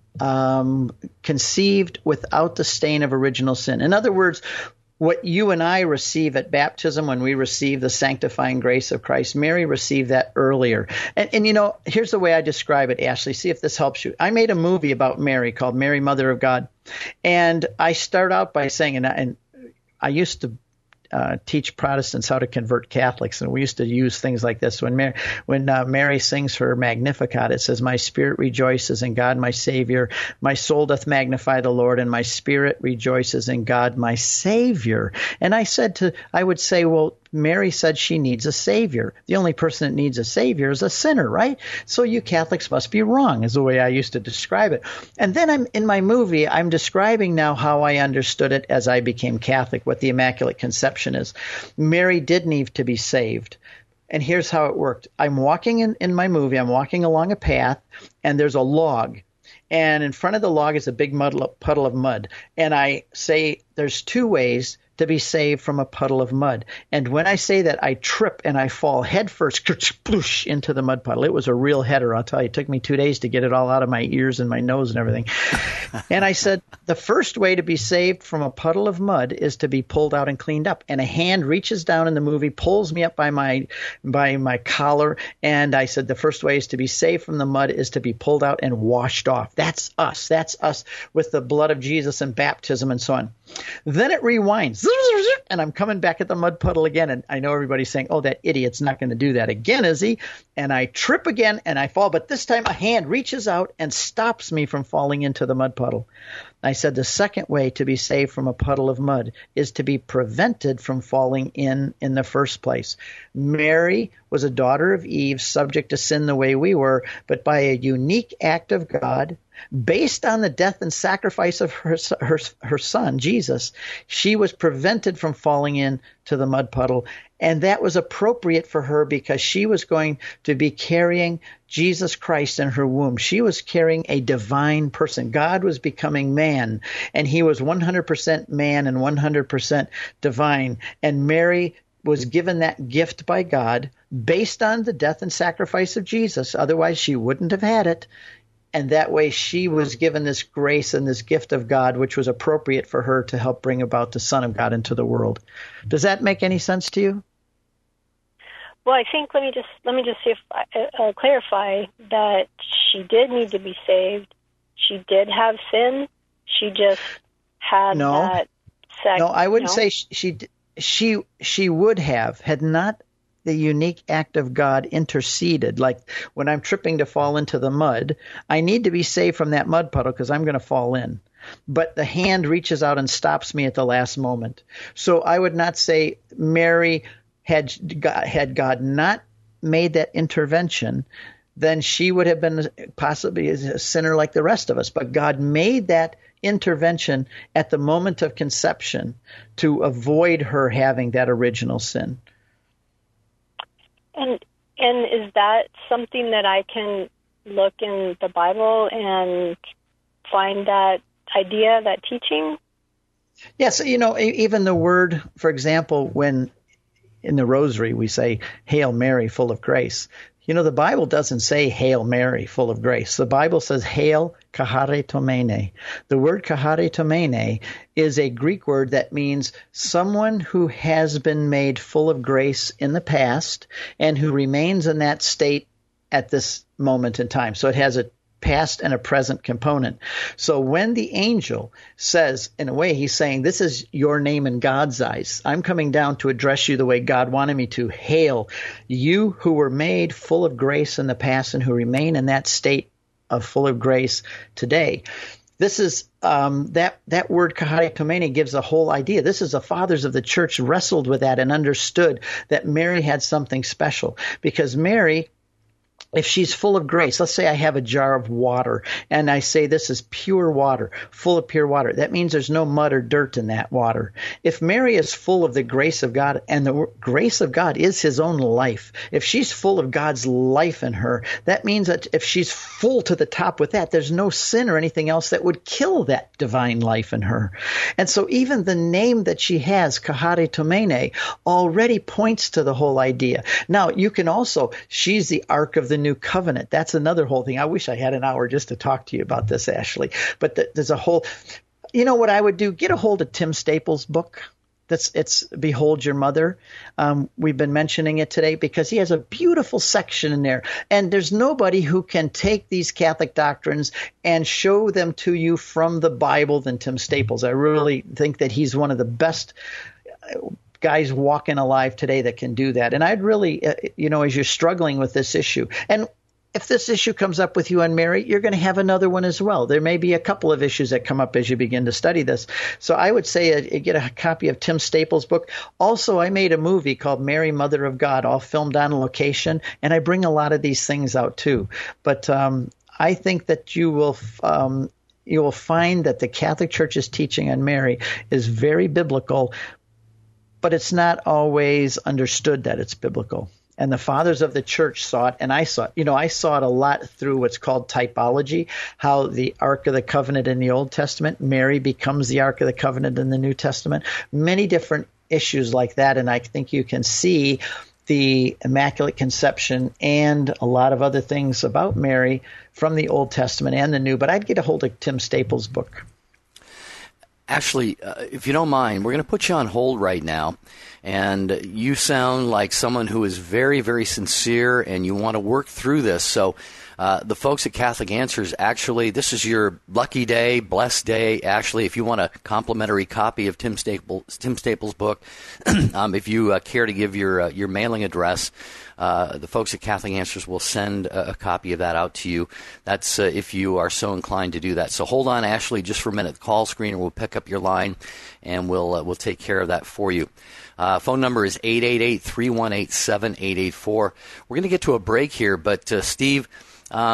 um, conceived without the stain of original sin. In other words, what you and I receive at baptism, when we receive the sanctifying grace of Christ, Mary received that earlier. And, and, you know, here's the way I describe it, Ashley. See if this helps you. I made a movie about Mary called Mary, Mother of God. And I start out by saying, and I, and I used to Uh, teach Protestants how to convert Catholics, and we used to use things like this. When Mary, when uh, Mary sings her Magnificat, it says, "My spirit rejoices in God my Savior. My soul doth magnify the Lord, and my spirit rejoices in God my Savior." And I said to, I would say, well, Mary said she needs a Savior. The only person that needs a Savior is a sinner, right? So you Catholics must be wrong, is the way I used to describe it. And then I'm in my movie, I'm describing now how I understood it as I became Catholic, what the Immaculate Conception is. Mary did need to be saved. And here's how it worked. I'm walking in, in my movie, I'm walking along a path, and there's a log. And in front of the log is a big muddle, puddle of mud. And I say there's two ways to be saved from a puddle of mud. And when I say that, I trip and I fall headfirst sploosh, into the mud puddle. It was a real header, I'll tell you. It took me two days to get it all out of my ears and my nose and everything. And I said, the first way to be saved from a puddle of mud is to be pulled out and cleaned up. And a hand reaches down in the movie, pulls me up by my by my collar, and I said the first way is to be saved from the mud is to be pulled out and washed off. That's us. That's us with the blood of Jesus and baptism and so on. Then it rewinds, and I'm coming back at the mud puddle again, and I know everybody's saying, oh, that idiot's not going to do that again, is he? And I trip again, and I fall, but this time a hand reaches out and stops me from falling into the mud puddle. I said the second way to be saved from a puddle of mud is to be prevented from falling in in the first place. Mary was a daughter of Eve, subject to sin the way we were, but by a unique act of God, based on the death and sacrifice of her, her, her son, Jesus, she was prevented from falling into the mud puddle. And that was appropriate for her because she was going to be carrying Jesus Christ in her womb. She was carrying a divine person. God was becoming man, and he was one hundred percent man and one hundred percent divine. And Mary was given that gift by God based on the death and sacrifice of Jesus. Otherwise, she wouldn't have had it. And that way she was given this grace and this gift of God, which was appropriate for her to help bring about the Son of God into the world. Does that make any sense to you? Well, I think let me just let me just see if I, uh, clarify that she did need to be saved. She did have sin. She just had no, that. Sec- no, I wouldn't no? say she, she she she would have had not the unique act of God interceded. Like when I'm tripping to fall into the mud, I need to be saved from that mud puddle because I'm going to fall in. But the hand reaches out and stops me at the last moment. So I would not say Mary. Had God, had God not made that intervention, then she would have been possibly a sinner like the rest of us. But God made that intervention at the moment of conception to avoid her having that original sin. And and is that something that I can look in the Bible and find that idea, that teaching? Yes, you know, even the word, for example, when in the rosary, we say, Hail Mary, full of grace. You know, the Bible doesn't say, Hail Mary, full of grace. The Bible says, Hail Charitomene. The word Charitomene is a Greek word that means someone who has been made full of grace in the past and who remains in that state at this moment in time. So it has a past and a present component. So when the angel says, in a way, he's saying, this is your name in God's eyes. I'm coming down to address you the way God wanted me to. Hail, you who were made full of grace in the past and who remain in that state of full of grace today. This is um, that that word Charitomene gives a whole idea. This is the fathers of the church wrestled with that and understood that Mary had something special because Mary, if she's full of grace, let's say I have a jar of water and I say this is pure water, full of pure water. That means there's no mud or dirt in that water. If Mary is full of the grace of God, and the grace of God is his own life, if she's full of God's life in her, that means that if she's full to the top with that, there's no sin or anything else that would kill that divine life in her. And so even the name that she has, Charitomene, already points to the whole idea. Now, you can also, she's the Ark of the New Covenant. That's another whole thing. I wish I had an hour just to talk to you about this, Ashley. But the, there's a whole, you know what I would do? Get a hold of Tim Staples' book. That's it's Behold Your Mother. Um, we've been mentioning it today because he has a beautiful section in there. And there's nobody who can take these Catholic doctrines and show them to you from the Bible than Tim Staples. I really think that he's one of the best guys walking alive today that can do that. And I'd really, uh, you know, as you're struggling with this issue, and if this issue comes up with you on Mary, you're going to have another one as well. There may be a couple of issues that come up as you begin to study this. So I would say uh, get a copy of Tim Staples' book. Also, I made a movie called Mary, Mother of God, all filmed on location, and I bring a lot of these things out too. But um, I think that you will um, you will find that the Catholic Church's teaching on Mary is very biblical, but it's not always understood that it's biblical. And the fathers of the church saw it, and I saw it. You know, I saw it a lot through what's called typology, how the Ark of the Covenant in the Old Testament, Mary becomes the Ark of the Covenant in the New Testament. Many different issues like that, and I think you can see the Immaculate Conception and a lot of other things about Mary from the Old Testament and the New. But I'd get a hold of Tim Staples' book. Ashley, uh, if you don't mind, we're going to put you on hold right now. And you sound like someone who is very, very sincere, and you want to work through this. So uh, the folks at Catholic Answers, actually, this is your lucky day, blessed day. Actually, if you want a complimentary copy of Tim Staples, Tim Staples' book, um, if you uh, care to give your uh, your mailing address, Uh, the folks at Catholic Answers will send a, a copy of that out to you. That's uh, if you are so inclined to do that. So hold on, Ashley, just for a minute. The call screener will pick up your line, and we'll uh, we'll take care of that for you. Uh, phone number is eight eight eight, three one eight, seven eight eight four. We're going to get to a break here, but uh, Steve, um,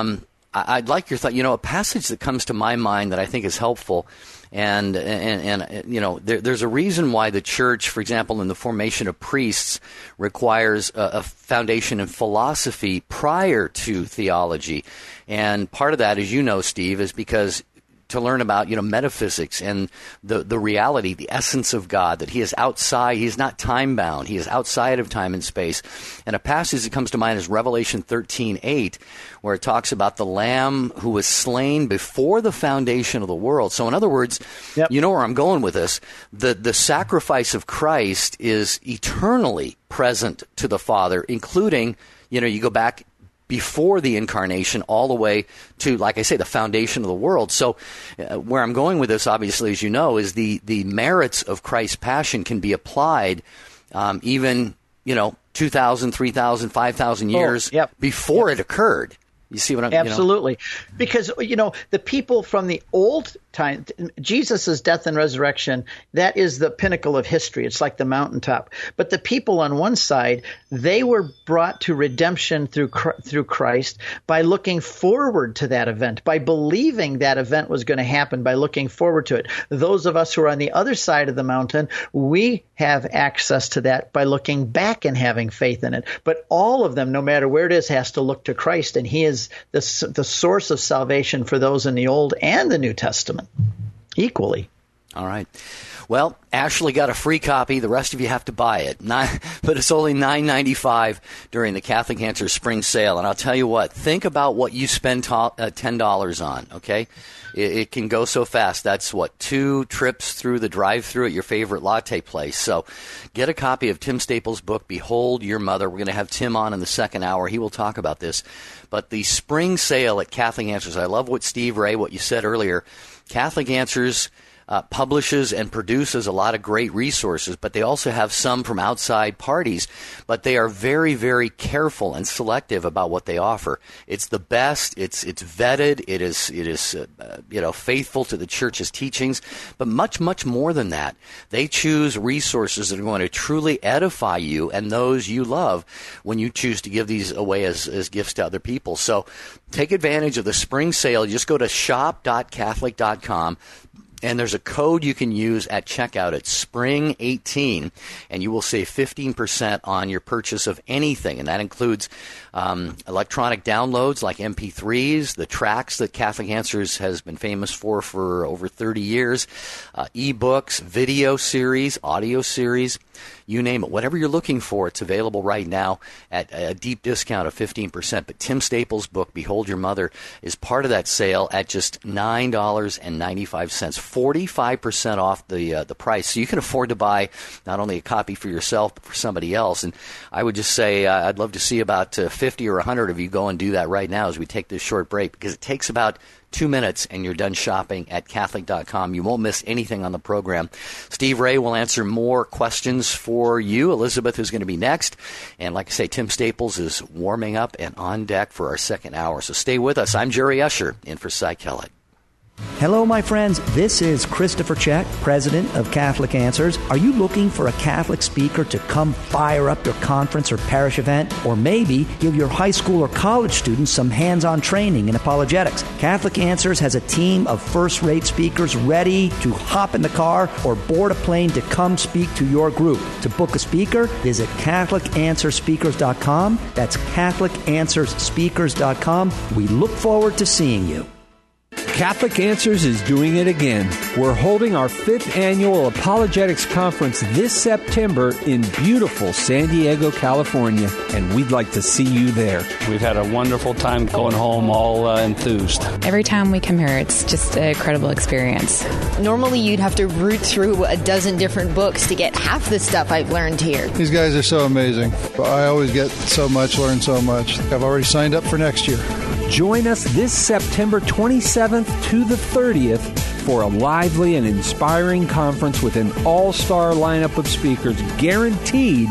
I'd like your thought. You know, a passage that comes to my mind that I think is helpful, and and, and you know, there, there's a reason why the church, for example, in the formation of priests, requires a, a foundation in philosophy prior to theology. And part of that, as you know, Steve, is because to learn about, you know, metaphysics and the, the reality, the essence of God, that he is outside, he is not time-bound, he is outside of time and space. And a passage that comes to mind is Revelation thirteen eight, where it talks about the Lamb who was slain before the foundation of the world. So in other words, yep. you know where I'm going with this, the, the sacrifice of Christ is eternally present to the Father, including, you know, you go back before the incarnation all the way to, like I say, the foundation of the world. So uh, where I'm going with this, obviously, as you know, is the, the merits of Christ's passion can be applied um, even, you know, two thousand, three thousand, five thousand years oh, yep. before yep. it occurred. You see what I'm Absolutely. You know? Because, you know, the people from the old time, Jesus' death and resurrection, that is the pinnacle of history. It's like the mountaintop. But the people on one side, they were brought to redemption through through Christ by looking forward to that event, by believing that event was going to happen, by looking forward to it. Those of us who are on the other side of the mountain, we have access to that by looking back and having faith in it. But all of them, no matter where it is, has to look to Christ, and he is the, the source of salvation for those in the Old and the New Testament equally. All right. Well, Ashley got a free copy. The rest of you have to buy it. Nine, but it's only nine ninety-five during the Catholic Answers Spring Sale. And I'll tell you what, think about what you spend to, uh, ten dollars on, okay? It, it can go so fast. That's, what, two trips through the drive-thru at your favorite latte place. So get a copy of Tim Staples' book, Behold Your Mother. We're going to have Tim on in the second hour. He will talk about this. But the spring sale at Catholic Answers, I love what Steve Ray, what you said earlier. Catholic Answers Uh, publishes and produces a lot of great resources, but they also have some from outside parties. But they are very, very careful and selective about what they offer. It's the best. It's it's vetted. It is it is uh, you know faithful to the Church's teachings. But much, much more than that, they choose resources that are going to truly edify you and those you love when you choose to give these away as as gifts to other people. So take advantage of the spring sale. You just go to shop dot catholic dot com. And there's a code you can use at checkout. It's spring eighteen, and you will save fifteen percent on your purchase of anything. And that includes um, electronic downloads like M P threes, the tracks that Catholic Answers has been famous for for over thirty years, uh, e-books, video series, audio series, you name it. Whatever you're looking for, it's available right now at a deep discount of fifteen percent. But Tim Staples' book, Behold Your Mother, is part of that sale at just nine dollars and ninety-five cents, forty-five percent off the uh, the price. So you can afford to buy not only a copy for yourself, but for somebody else. And I would just say uh, I'd love to see about uh, fifty or one hundred of you go and do that right now as we take this short break, because it takes about two minutes and you're done shopping at Catholic dot com. You won't miss anything on the program. Steve Ray will answer more questions for you. Elizabeth is going to be next. And like I say, Tim Staples is warming up and on deck for our second hour. So stay with us. I'm Jerry Usher, in for Cy Kellett. Hello, my friends. This is Christopher Check, president of Catholic Answers. Are you looking for a Catholic speaker to come fire up your conference or parish event? Or maybe give your high school or college students some hands-on training in apologetics? Catholic Answers has a team of first-rate speakers ready to hop in the car or board a plane to come speak to your group. To book a speaker, visit Catholic Answer Speakers dot com. That's Catholic Answers Speakers dot com. We look forward to seeing you. Catholic Answers is doing it again. We're holding our fifth annual Apologetics Conference this September in beautiful San Diego, California, and we'd like to see you there. We've had a wonderful time going home all uh, enthused. Every time we come here, it's just an incredible experience. Normally, you'd have to root through a dozen different books to get half the stuff I've learned here. These guys are so amazing. I always get so much, learn so much. I've already signed up for next year. Join us this September twenty-seventh to the thirtieth for a lively and inspiring conference with an all-star lineup of speakers guaranteed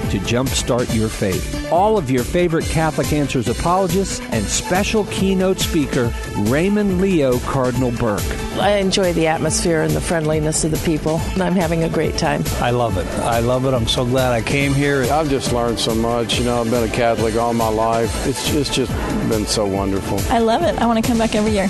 to jumpstart your faith. All of your favorite Catholic Answers apologists and special keynote speaker Raymond Leo Cardinal Burke. I enjoy the atmosphere and the friendliness of the people, and I'm having a great time. I love it. I love it. I'm so glad I came here. I've just learned so much. You know, I've been a Catholic all my life. It's, it's just been so wonderful. I love it. I want to come back every year.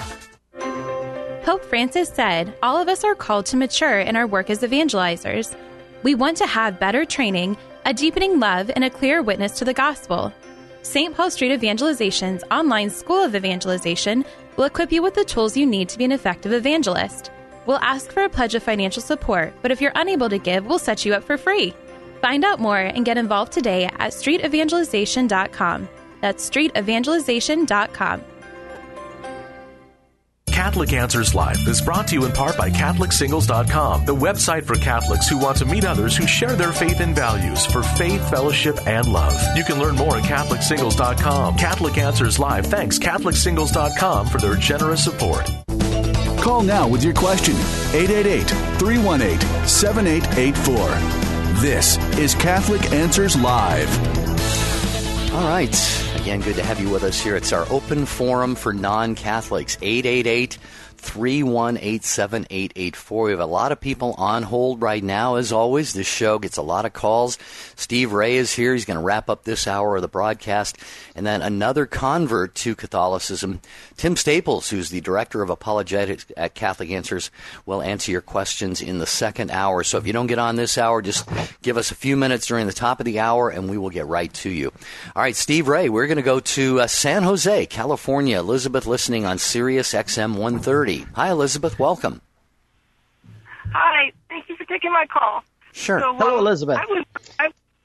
Pope Francis said, all of us are called to mature in our work as evangelizers. We want to have better training, a deepening love, and a clear witness to the gospel. Saint Paul Street Evangelization's online School of Evangelization will equip you with the tools you need to be an effective evangelist. We'll ask for a pledge of financial support, but if you're unable to give, we'll set you up for free. Find out more and get involved today at street evangelization dot com. That's street evangelization dot com. Catholic Answers Live is brought to you in part by Catholic Singles dot com, the website for Catholics who want to meet others who share their faith and values for faith, fellowship, and love. You can learn more at Catholic Singles dot com. Catholic Answers Live thanks Catholic Singles dot com for their generous support. Call now with your question, eight eight eight, three one eight, seven eight eight four. This is Catholic Answers Live. All right. Again, good to have you with us here. It's our open forum for non-Catholics, eight eight eight, three one eight, seven eight eight four. We have a lot of people on hold right now. As always, this show gets a lot of calls. Steve Ray is here. He's going to wrap up this hour of the broadcast. And then another convert to Catholicism, Tim Staples, who's the Director of Apologetics at Catholic Answers, will answer your questions in the second hour. So if you don't get on this hour, just give us a few minutes during the top of the hour, and we will get right to you. All right, Steve Ray, we're going to go to uh, San Jose, California. Elizabeth listening on Sirius X M one thirty. Hi, Elizabeth. Welcome. Hi. Thank you for taking my call. Sure. So, Hello, um, Elizabeth. I was, I,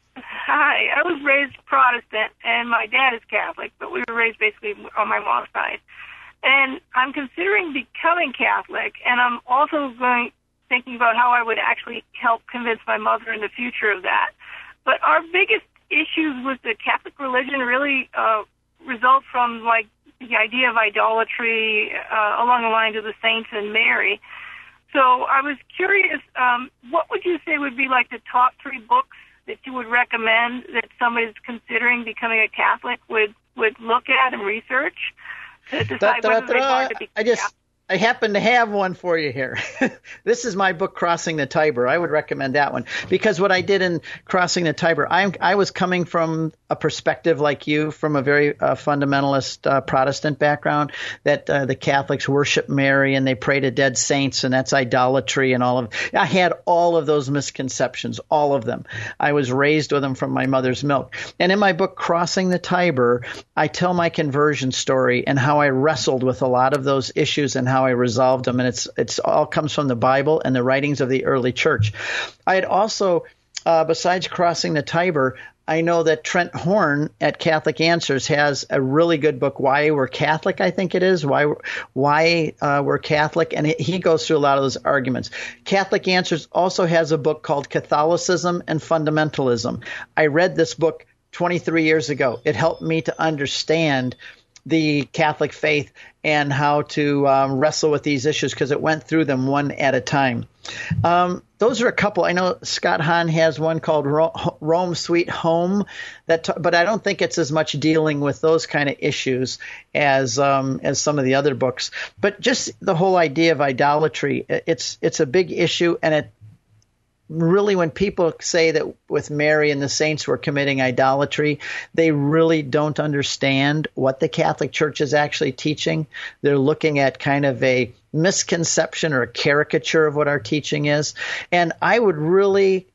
hi. I was raised Protestant, and my dad is Catholic, but we were raised basically on my mom's side. And I'm considering becoming Catholic, and I'm also going thinking about how I would actually help convince my mother in the future of that. But our biggest issues with the Catholic religion really uh, result from, like, the idea of idolatry uh, along the lines of the saints and Mary. So I was curious, um, what would you say would be like the top three books that you would recommend that somebody who's considering becoming a Catholic would, would look at and research to decide Da, da, whether they da, want to be I just, Catholic? I happen to have one for you here. This is my book, Crossing the Tiber. I would recommend that one because what I did in Crossing the Tiber, I, I was coming from a perspective like you, from a very uh, fundamentalist uh, Protestant background, that uh, the Catholics worship Mary and they pray to dead saints, and that's idolatry and all of. I had all of those misconceptions, all of them. I was raised with them from my mother's milk. And in my book, Crossing the Tiber, I tell my conversion story and how I wrestled with a lot of those issues and how I resolved them. And it's it's all comes from the Bible and the writings of the early church. I had also, uh, besides Crossing the Tiber, I know that Trent Horn at Catholic Answers has a really good book, Why We're Catholic, I think it is, Why Why uh, We're Catholic, and he goes through a lot of those arguments. Catholic Answers also has a book called Catholicism and Fundamentalism. I read this book twenty-three years ago. It helped me to understand the Catholic faith and how to um, wrestle with these issues because it went through them one at a time. Um, those are a couple. I know Scott Hahn has one called Ro- Rome Sweet Home, that, t- but I don't think it's as much dealing with those kind of issues as um, as some of the other books. But just the whole idea of idolatry, it's it's a big issue, and it really, when people say that with Mary and the saints we're committing idolatry, they really don't understand what the Catholic Church is actually teaching. They're looking at kind of a misconception or a caricature of what our teaching is. And I would really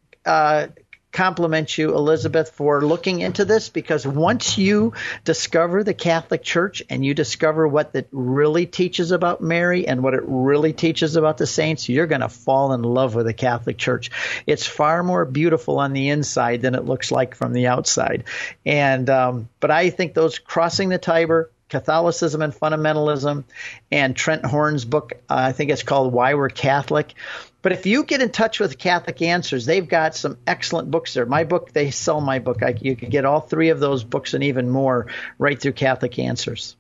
uh, compliment you, Elizabeth, for looking into this, because once you discover the Catholic Church and you discover what it really teaches about Mary and what it really teaches about the saints, you're going to fall in love with the Catholic Church. It's far more beautiful on the inside than it looks like from the outside. And um, but I think those Crossing the Tiber, Catholicism and Fundamentalism, and Trent Horn's book, uh, I think it's called Why We're Catholic. But if you get in touch with Catholic Answers, they've got some excellent books there. My book, they sell my book. I, you can get all three of those books and even more right through Catholic Answers.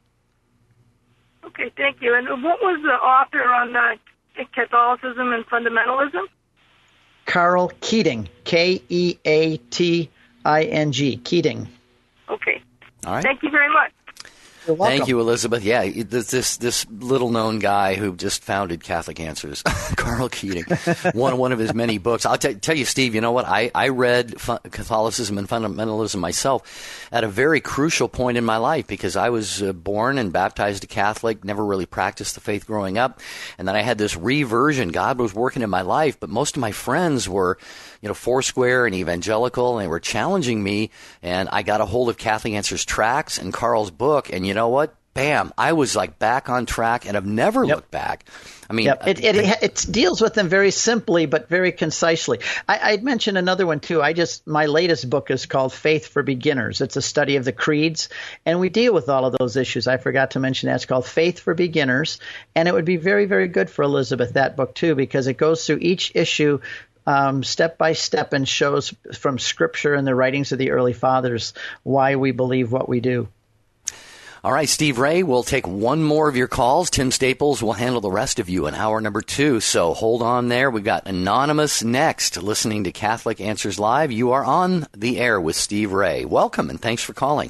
Okay, thank you. And what was the author on uh, Catholicism and Fundamentalism? Carl Keating. K E A T I N G, Keating. Okay. All right. Thank you very much. You're welcome. Thank you, Elizabeth. Yeah, this this, this little-known guy who just founded Catholic Answers, Carl Keating, one one of his many books. I'll t- tell you, Steve. You know what? I I read fu- Catholicism and fundamentalism myself at a very crucial point in my life because I was uh, born and baptized a Catholic, never really practiced the faith growing up, and then I had this reversion. God was working in my life, but most of my friends were, you know, Foursquare and evangelical, and they were challenging me. And I got a hold of Catholic Answers tracts and Carl's book, and you know what? Bam! I was like back on track, and I've never yep. looked back. I mean, yep. it, it, it it deals with them very simply, but very concisely. I, I'd mention another one too. I just my latest book is called Faith for Beginners. It's a study of the creeds, and we deal with all of those issues. I forgot to mention that. It's called Faith for Beginners, and it would be very, very good for Elizabeth, that book too, because it goes through each issue Um, step by step and shows from Scripture and the writings of the early fathers why we believe what we do. All right, Steve Ray, we'll take one more of your calls. Tim Staples will handle the rest of you in hour number two. So hold on there. We've got Anonymous next, listening to Catholic Answers Live. You are on the air with Steve Ray. Welcome, and thanks for calling.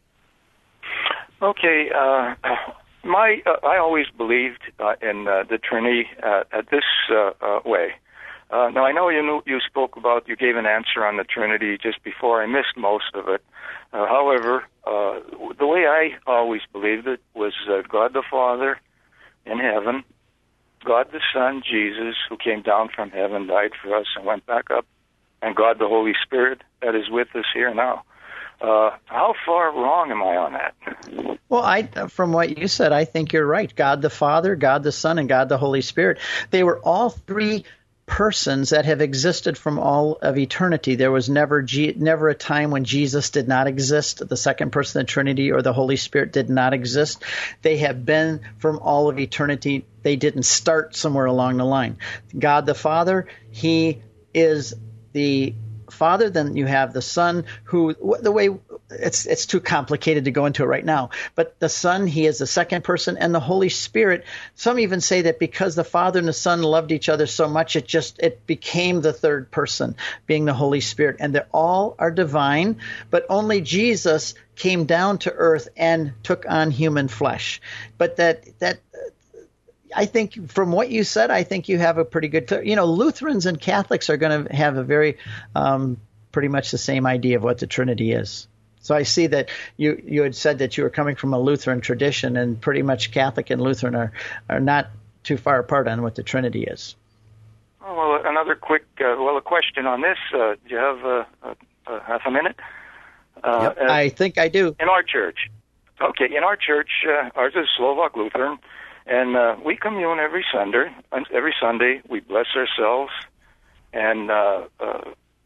Okay. Uh, my uh, I always believed uh, in uh, the Trinity uh, uh, this uh, uh, way. Uh, now, I know you knew, you spoke about, you gave an answer on the Trinity just before. I missed most of it. Uh, however, uh, the way I always believed it was uh, God the Father in heaven, God the Son, Jesus, who came down from heaven, died for us, and went back up, and God the Holy Spirit that is with us here now. Uh, how far wrong am I on that? Well, I, from what you said, I think you're right. God the Father, God the Son, and God the Holy Spirit. They were all three persons that have existed from all of eternity. There was never G- never a time when Jesus did not exist, the second person of the Trinity, or the Holy Spirit did not exist. They have been from all of eternity. They didn't start somewhere along the line. God the Father, He is the Father. Then you have the Son, who the way it's it's too complicated to go into it right now. But the Son, He is the second person, and the Holy Spirit. Some even say that because the Father and the Son loved each other so much, it just it became the third person, being the Holy Spirit. And they all are divine, but only Jesus came down to earth and took on human flesh. But that that. I think from what you said, I think you have a pretty good, you know, Lutherans and Catholics are going to have a very, um, pretty much the same idea of what the Trinity is. So I see that you, you had said that you were coming from a Lutheran tradition, and pretty much Catholic and Lutheran are, are not too far apart on what the Trinity is. Oh, well, another quick, uh, well, a question on this. Uh, do you have uh, uh, uh, half a minute? Uh, yep, I think I do. In our church. Okay, in our church, uh, ours is Slovak Lutheran. And uh, we commune every Sunday. Every Sunday, we bless ourselves, and uh, uh,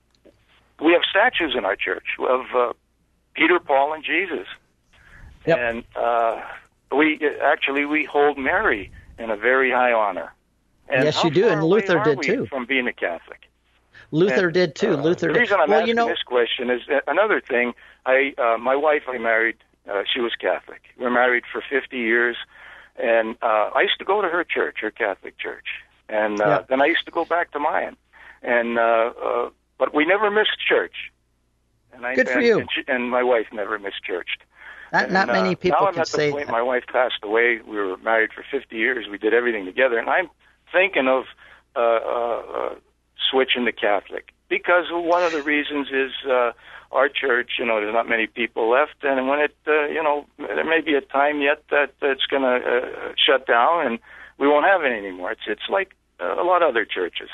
we have statues in our church of uh, Peter, Paul, and Jesus. Yep. And uh, we actually we hold Mary in a very high honor. And yes, you do, and Luther did too. From being a Catholic, Luther and, did too. Uh, Luther. The reason I'm well, asking you know, this question is uh, another thing. I uh, my wife I married. Uh, she was Catholic. We were married for fifty years. And uh, I used to go to her church, her Catholic church, and uh, yeah. then I used to go back to mine. And uh, uh, but we never missed church. And I, Good for and, you. And, she, and my wife never missed church. Not, and, not many uh, people now I'm can at say the point that. My wife passed away. We were married for fifty years. We did everything together, and I'm thinking of uh, uh, uh, switching to Catholic because one of the reasons is. Uh, Our church, you know, there's not many people left, and when it, uh, you know, there may be a time yet that it's going to uh, shut down, and we won't have it anymore. It's it's like uh, a lot of other churches.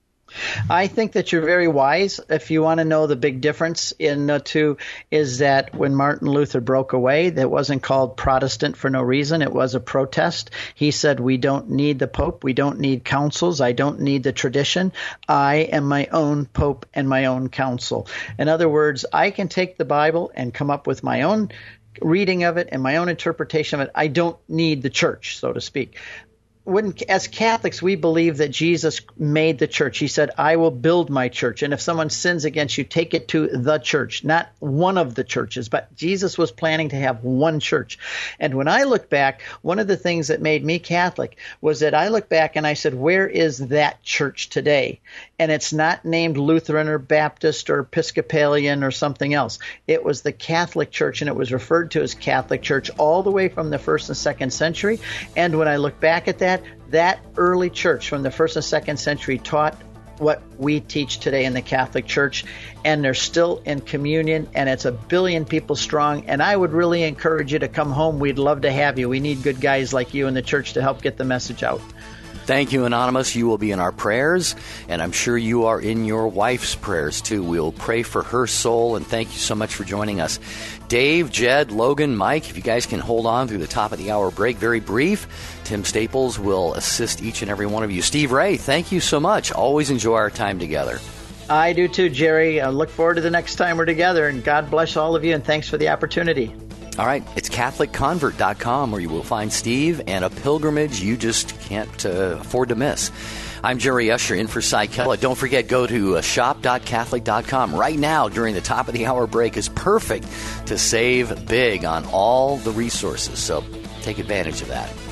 I think that you're very wise. If you want to know the big difference in the two, is that when Martin Luther broke away, that wasn't called Protestant for no reason. It was a protest. He said, we don't need the Pope. We don't need councils. I don't need the tradition. I am my own Pope and my own council. In other words, I can take the Bible and come up with my own reading of it and my own interpretation of it. I don't need the church, so to speak. when, as Catholics, we believe that Jesus made the church. He said, I will build my church. And if someone sins against you, take it to the church, not one of the churches. But Jesus was planning to have one church. And when I look back, one of the things that made me Catholic was that I look back and I said, where is that church today? And it's not named Lutheran or Baptist or Episcopalian or something else. It was the Catholic Church, and it was referred to as Catholic Church all the way from the first and second century. And when I look back at that, that early church from the first and second century taught what we teach today in the Catholic Church, and they're still in communion, and it's a billion people strong. And I would really encourage you to come home. We'd love to have you. We need good guys like you in the church to help get the message out. Thank you, Anonymous. You will be in our prayers, and I'm sure you are in your wife's prayers, too. We'll pray for her soul, and thank you so much for joining us. Dave, Jed, Logan, Mike, if you guys can hold on through the top of the hour break, very brief. Tim Staples will assist each and every one of you. Steve Ray, thank you so much. Always enjoy our time together. I do, too, Jerry. I look forward to the next time we're together, and God bless all of you, and thanks for the opportunity. All right, it's Catholic Convert dot com where you will find Steve and a pilgrimage you just can't uh, afford to miss. I'm Jerry Usher in for Cy Kella. Don't forget, go to uh, shop dot catholic dot com. Right now, during the top of the hour break, is perfect to save big on all the resources. So take advantage of that.